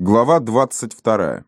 Глава 22.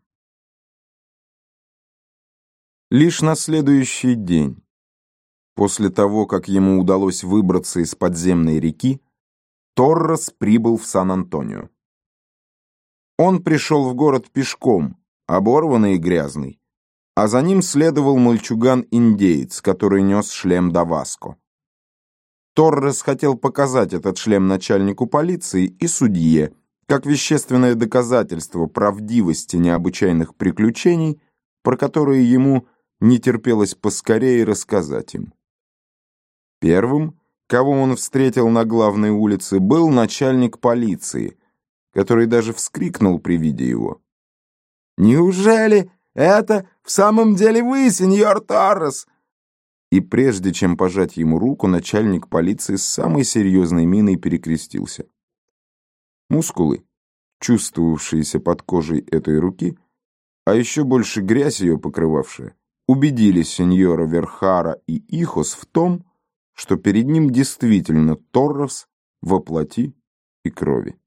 Лишь на следующий день, после того, как ему удалось выбраться из подземной реки, Торрес прибыл в Сан-Антонио. Он пришел в город пешком, оборванный и грязный, а за ним следовал мальчуган-индеец, который нес шлем Даваско. Торрес хотел показать этот шлем начальнику полиции и судье, как вещественное доказательство правдивости необычайных приключений, про которые ему не терпелось поскорее рассказать им. Первым, кого он встретил на главной улице, был начальник полиции, который даже вскрикнул при виде его. «Неужели это в самом деле вы, сеньор Торрес?» И прежде чем пожать ему руку, начальник полиции с самой серьезной миной перекрестился. Мускулы, чувствовавшиеся под кожей этой руки, а еще больше грязь ее покрывавшая, убедили сеньора Верхара и Ихос в том, что перед ним действительно Торрес во плоти и крови.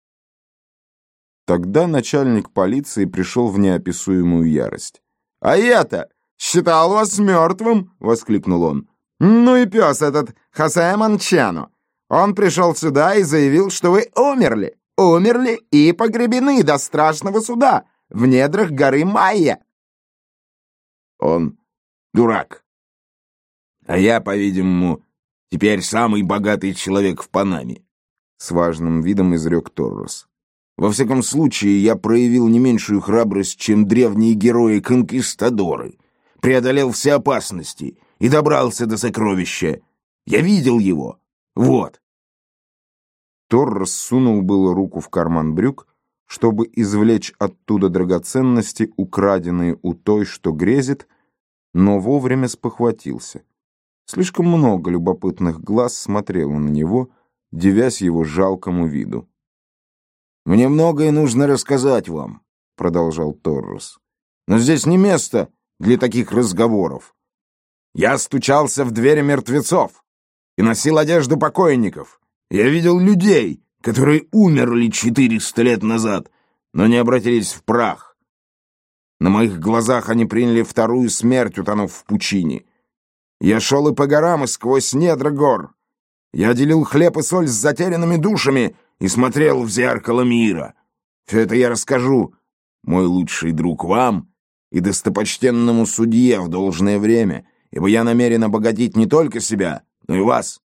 Тогда начальник полиции пришел в неописуемую ярость. «А я-то считал вас мертвым!» — воскликнул он. «Ну и пес этот Хосе Манчано! Он пришел сюда и заявил, что вы умерли! Умерли и погребены до страшного суда в недрах горы Майя!» «Он дурак. А я, по-видимому, теперь самый богатый человек в Панаме», — с важным видом изрек Торрес. «Во всяком случае, я проявил не меньшую храбрость, чем древние герои-конкистадоры, преодолел все опасности и добрался до сокровища. Я видел его. Вот». Торрес сунул было руку в карман брюк, чтобы извлечь оттуда драгоценности, украденные у той, что грезит, но вовремя спохватился. Слишком много любопытных глаз смотрело на него, дивясь его жалкому виду. «Мне многое нужно рассказать вам», — продолжал Торрес. «Но здесь не место для таких разговоров. Я стучался в двери мертвецов и носил одежду покойников. Я видел людей, которые умерли 400 лет назад, но не обратились в прах. На моих глазах они приняли вторую смерть, утонув в пучине. Я шел и по горам, и сквозь недра гор. Я делил хлеб и соль с затерянными душами и смотрел в зеркало мира. Все это я расскажу, мой лучший друг, вам и достопочтенному судье в должное время, ибо я намерен обогатить не только себя, но и вас».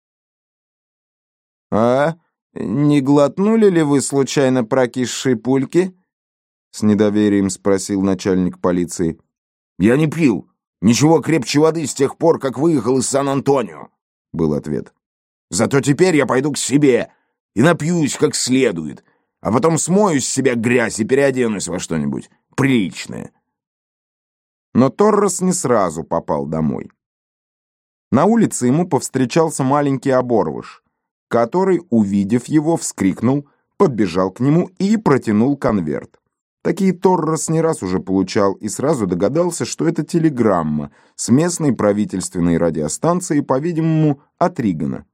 «А не глотнули ли вы случайно прокисшие пульки?» — с недоверием спросил начальник полиции. «Я не пил ничего крепче воды с тех пор, как выехал из Сан-Антонио», — был ответ. «Зато теперь я пойду к себе и напьюсь как следует, а потом смою с себя грязь и переоденусь во что-нибудь приличное». Но Торрес не сразу попал домой. На улице ему повстречался маленький оборвыш, который, увидев его, вскрикнул, подбежал к нему и протянул конверт. Такие Торрес не раз уже получал и сразу догадался, что это телеграмма с местной правительственной радиостанции, по-видимому, от Ригана.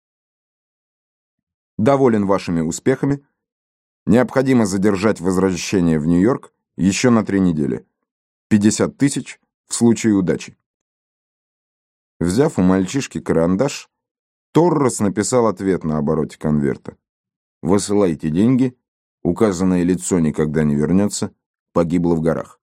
«Доволен вашими успехами. Необходимо задержать возвращение в Нью-Йорк еще на 3 недели. 50 тысяч в случае удачи». Взяв у мальчишки карандаш, Торрес написал ответ на обороте конверта. «Высылайте деньги. Указанное лицо никогда не вернется. Погибло в горах».